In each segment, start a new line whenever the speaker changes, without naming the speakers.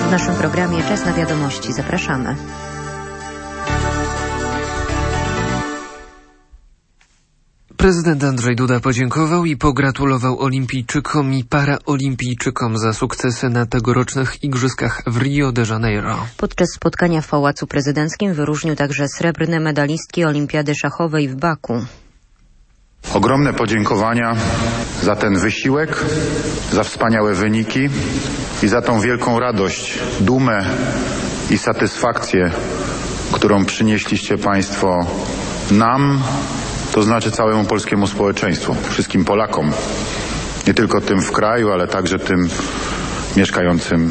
W naszym programie Czas na wiadomości. Zapraszamy.
Prezydent Andrzej Duda podziękował i pogratulował olimpijczykom i paraolimpijczykom za sukcesy na tegorocznych igrzyskach w Rio de Janeiro.
Podczas spotkania w Pałacu Prezydenckim wyróżnił także srebrne medalistki olimpiady szachowej w Baku.
Ogromne podziękowania za ten wysiłek, za wspaniałe wyniki i za tą wielką radość, dumę i satysfakcję, którą przynieśliście Państwo nam, to znaczy całemu polskiemu społeczeństwu, wszystkim Polakom. Nie tylko tym w kraju, ale także tym mieszkającym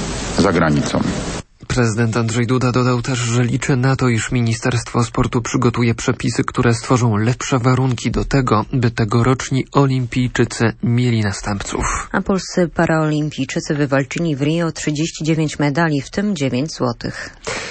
za granicą.
Prezydent Andrzej Duda dodał też, że liczy na to, iż Ministerstwo Sportu przygotuje przepisy, które stworzą lepsze warunki do tego, by tegoroczni olimpijczycy mieli następców.
A polscy paraolimpijczycy wywalczyli w Rio 39 medali, w tym 9 złotych.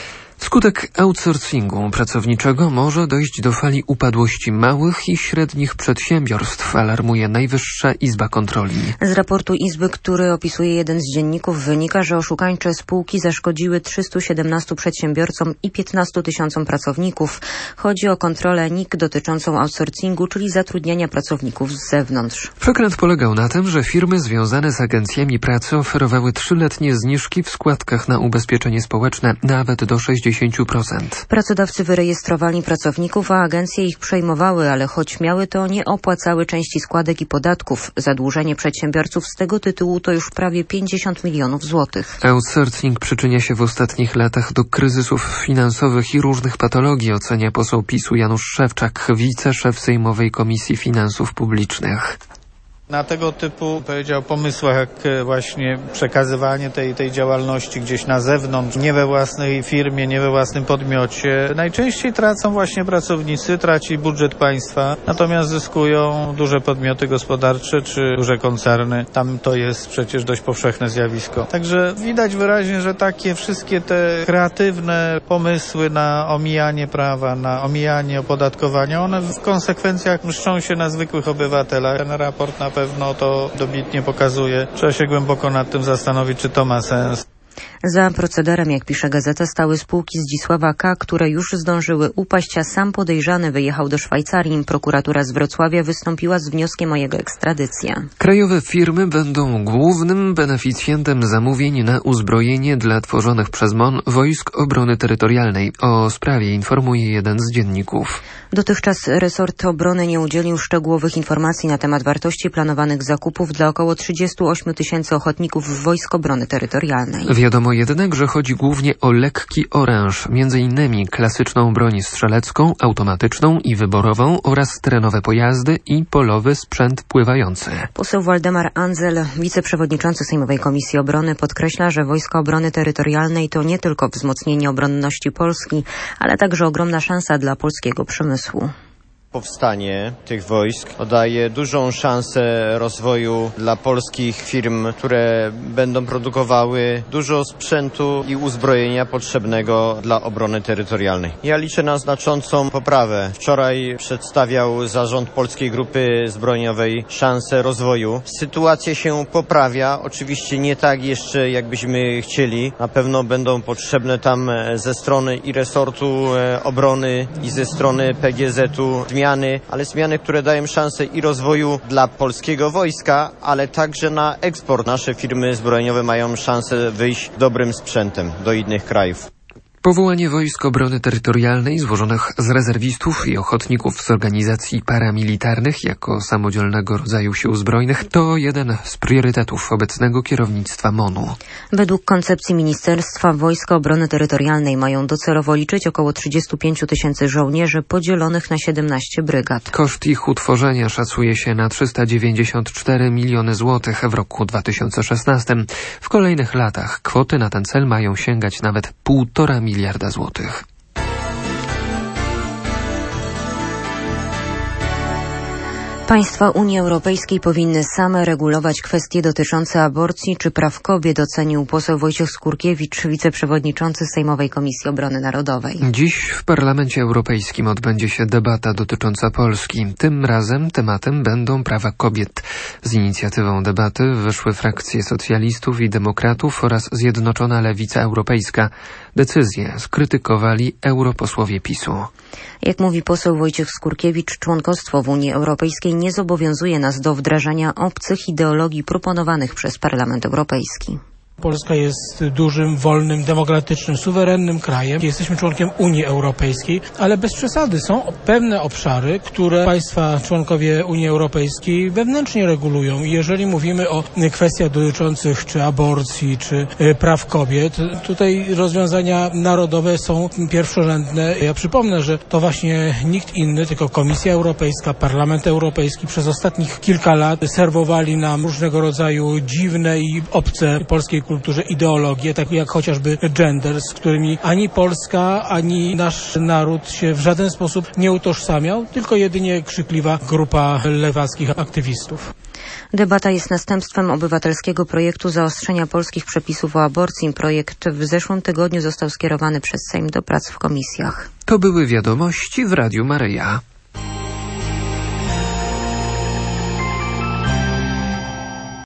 Wskutek outsourcingu pracowniczego może dojść do fali upadłości małych i średnich przedsiębiorstw, alarmuje Najwyższa Izba Kontroli.
Z raportu Izby, który opisuje jeden z dzienników, wynika, że oszukańcze spółki zaszkodziły 317 przedsiębiorcom i 15 tysiącom pracowników. Chodzi o kontrolę NIK dotyczącą outsourcingu, czyli zatrudniania pracowników z zewnątrz.
Przekręt polegał na tym, że firmy związane z agencjami pracy oferowały 3-letnie zniżki w składkach na ubezpieczenie społeczne, nawet do 60%.
Pracodawcy wyrejestrowali pracowników, a agencje ich przejmowały, ale choć miały, to nie opłacały części składek i podatków. Zadłużenie przedsiębiorców z tego tytułu to już prawie 50 milionów złotych.
Outsourcing przyczynia się w ostatnich latach do kryzysów finansowych i różnych patologii, ocenia poseł PiS-u Janusz Szewczak, wiceszef Sejmowej Komisji Finansów Publicznych.
Na tego typu, pomysłach, jak właśnie przekazywanie tej działalności gdzieś na zewnątrz, nie we własnej firmie, nie we własnym podmiocie, najczęściej tracą właśnie pracownicy, traci budżet państwa, natomiast zyskują duże podmioty gospodarcze czy duże koncerny. Tam to jest przecież dość powszechne zjawisko. Także widać wyraźnie, że takie wszystkie te kreatywne pomysły na omijanie prawa, na omijanie opodatkowania, one w konsekwencjach mszczą się na zwykłych obywatelach. Ten raport na pewno to dobitnie pokazuje. Trzeba się głęboko nad tym zastanowić, czy to ma sens.
Za procederem, jak pisze gazeta, stały spółki Zdzisława K., które już zdążyły upaść, a sam podejrzany wyjechał do Szwajcarii. Prokuratura z Wrocławia wystąpiła z wnioskiem o jego ekstradycję.
Krajowe firmy będą głównym beneficjentem zamówień na uzbrojenie dla tworzonych przez MON Wojsk Obrony Terytorialnej. O sprawie informuje jeden z dzienników.
Dotychczas resort obrony nie udzielił szczegółowych informacji na temat wartości planowanych zakupów dla około 38 tysięcy ochotników Wojsk Obrony Terytorialnej.
Wiadomo jednak, że chodzi głównie o lekki oręż, m.in. klasyczną broń strzelecką, automatyczną i wyborową oraz terenowe pojazdy i polowy sprzęt pływający.
Poseł Waldemar Andzel, wiceprzewodniczący Sejmowej Komisji Obrony, podkreśla, że Wojska Obrony Terytorialnej to nie tylko wzmocnienie obronności Polski, ale także ogromna szansa dla polskiego przemysłu.
Powstanie tych wojsk daje dużą szansę rozwoju dla polskich firm, które będą produkowały dużo sprzętu i uzbrojenia potrzebnego dla obrony terytorialnej. Ja liczę na znaczącą poprawę. Wczoraj przedstawiał zarząd Polskiej Grupy Zbrojeniowej szansę rozwoju. Sytuacja się poprawia, oczywiście nie tak jeszcze jakbyśmy chcieli. Na pewno będą potrzebne tam ze strony i resortu obrony i ze strony PGZ-u zmiany, które dają szansę i rozwoju dla polskiego wojska, ale także na eksport. Nasze firmy zbrojeniowe mają szansę wyjść dobrym sprzętem do innych krajów.
Powołanie Wojsk Obrony Terytorialnej złożonych z rezerwistów i ochotników z organizacji paramilitarnych jako samodzielnego rodzaju sił zbrojnych to jeden z priorytetów obecnego kierownictwa MON-u.
Według koncepcji ministerstwa Wojska Obrony Terytorialnej mają docelowo liczyć około 35 tysięcy żołnierzy podzielonych na 17 brygad.
Koszt ich utworzenia szacuje się na 394 miliony złotych w roku 2016. W kolejnych latach kwoty na ten cel mają sięgać nawet 1,5 miliarda złotych.
Państwa Unii Europejskiej powinny same regulować kwestie dotyczące aborcji czy praw kobiet, ocenił poseł Wojciech Skurkiewicz, wiceprzewodniczący Sejmowej Komisji Obrony Narodowej.
Dziś w Parlamencie Europejskim odbędzie się debata dotycząca Polski. Tym razem tematem będą prawa kobiet. Z inicjatywą debaty wyszły frakcje socjalistów i demokratów oraz Zjednoczona Lewica Europejska. Decyzję skrytykowali europosłowie PiS-u.
Jak mówi poseł Wojciech Skurkiewicz, członkostwo w Unii Europejskiej nie zobowiązuje nas do wdrażania obcych ideologii proponowanych przez Parlament Europejski.
Polska jest dużym, wolnym, demokratycznym, suwerennym krajem. Jesteśmy członkiem Unii Europejskiej, ale bez przesady są pewne obszary, które państwa członkowie Unii Europejskiej wewnętrznie regulują. I jeżeli mówimy o kwestiach dotyczących czy aborcji, czy praw kobiet, tutaj rozwiązania narodowe są pierwszorzędne. Ja przypomnę, że to właśnie nikt inny, tylko Komisja Europejska, Parlament Europejski przez ostatnich kilka lat serwowali nam różnego rodzaju dziwne i obce polskiej kulturze ideologie, takie jak chociażby gender, z którymi ani Polska, ani nasz naród się w żaden sposób nie utożsamiał, tylko jedynie krzykliwa grupa lewackich aktywistów.
Debata jest następstwem obywatelskiego projektu zaostrzenia polskich przepisów o aborcji. Projekt w zeszłym tygodniu został skierowany przez Sejm do prac w komisjach.
To były wiadomości w Radiu Maryja.